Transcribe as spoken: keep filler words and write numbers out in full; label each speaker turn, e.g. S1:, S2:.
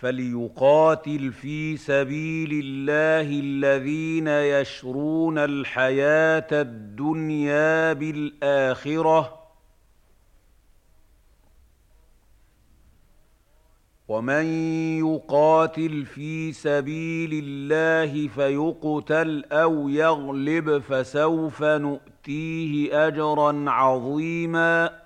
S1: فليقاتل في سبيل الله الذين يشرون الحياة الدنيا بالآخرة، ومن يقاتل في سبيل الله فيقتل أو يغلب فسوف نؤتيه أجرا عظيما